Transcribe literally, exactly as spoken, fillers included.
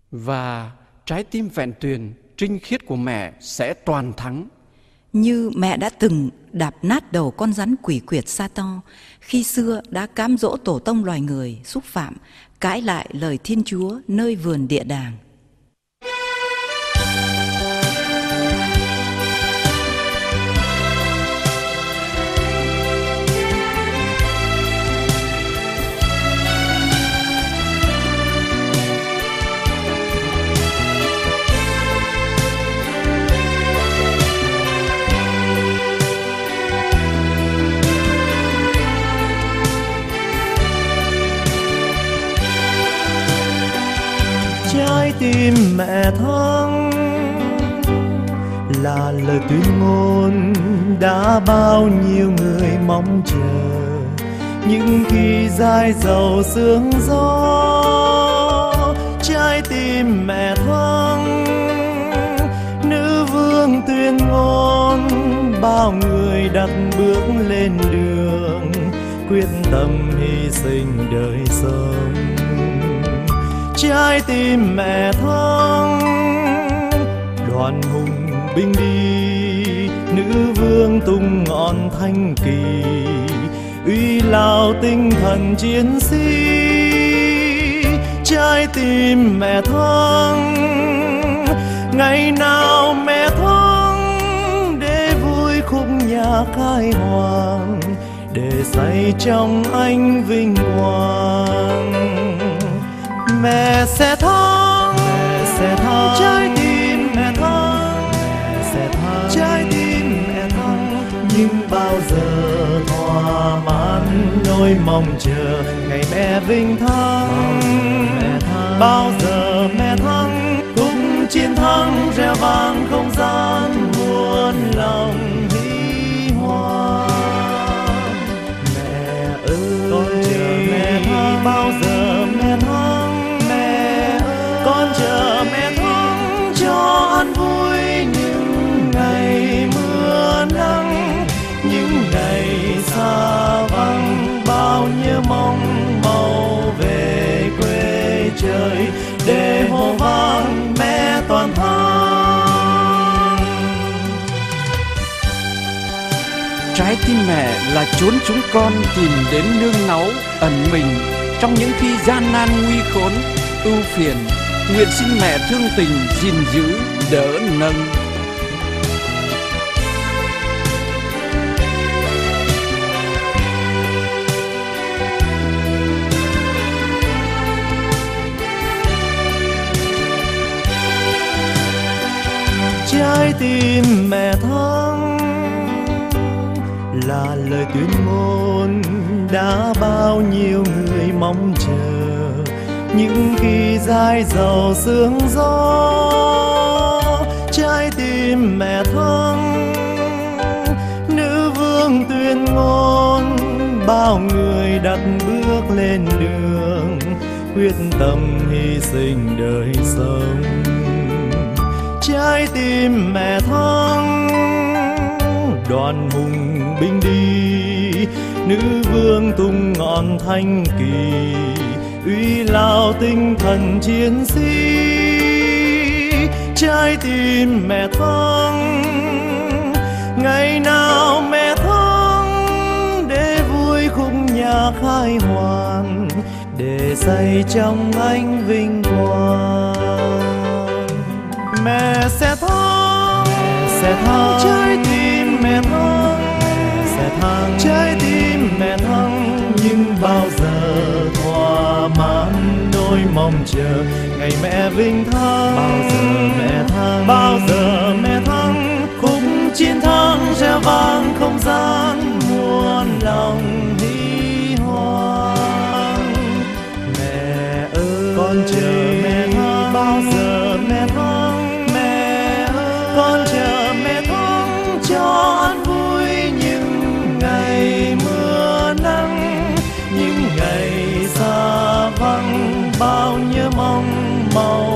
Và trái tim vẹn tuyền, trinh khiết của mẹ sẽ toàn thắng. Như mẹ đã từng đạp nát đầu con rắn quỷ quyệt Sa-to, khi xưa đã cám dỗ tổ tông loài người xúc phạm, cãi lại lời Thiên Chúa nơi vườn địa đàng. Trái tim mẹ thắng là lời tuyên ngôn đã bao nhiêu người mong chờ. Nhưng khi dai dầu sương gió, trái tim mẹ thắng, nữ vương tuyên ngôn, bao người đặt bước lên đường, quyết tâm hy sinh đời sống. Trái tim mẹ thắng, đoàn hùng binh đi, nữ vương tung ngọn thanh kỳ, uy lao tinh thần chiến sĩ. Trái tim mẹ thắng, ngày nào mẹ thắng, để vui khúc nhạc khai hoàng, để say trong anh vinh quang. Mẹ sẽ thắng, mẹ sẽ thắng, trái tim mẹ thắng, mẹ sẽ thắng, trái tim mẹ thắng. Nhưng bao giờ thỏa mãn nỗi mong chờ ngày mẹ vinh thắng. Bao giờ mẹ thắng, khúc chiến thắng reo vang không gian muôn lòng hí hoan. Mẹ ơi, con chờ mẹ thắng, bao giờ mẹ thắng. Con chờ mẹ thắng cho an vui những ngày mưa nắng, những ngày xa vắng, bao nhiêu mong màu về quê trời, để hô vang mẹ toàn thắng. Trái tim mẹ là chốn chúng con tìm đến nương náu, ẩn mình trong những khi gian nan nguy khốn, ưu phiền. Nguyện xin mẹ thương tình gìn giữ đỡ nâng. Trái tim mẹ thắng là lời tuyên ngôn đã bao nhiêu người mong chờ. Nhưng khi dai dầu sương gió, trái tim mẹ thắng, nữ vương tuyên ngôn, bao người đặt bước lên đường, quyết tâm hy sinh đời sống. Trái tim mẹ thắng, đoàn hùng binh đi, nữ vương tung ngọn thanh kỳ, uy lao tinh thần chiến sĩ. Trái tim mẹ thắng, ngày nào mẹ thắng, để vui khúc nhạc khai hoàng, để say trong anh vinh quang. Mẹ sẽ thắng, mẹ sẽ thắng, trái tim mẹ thắng, mẹ sẽ thắng, trái tim mẹ thắng. Nhưng bao giờ thỏa mãn nỗi mong chờ ngày mẹ vinh thắng. Bao giờ mẹ thắng, bao giờ mẹ thắng, khúc chiến thắng reo vang không gian muôn lòng hí hoan. Mẹ ơi, con chờ mẹ thắng, bao giờ mẹ thắng. Mẹ ơi, con chờ mẹ thắng cho an vui những ngày mưa nắng, những ngày xa vắng, bao nhiêu mong màu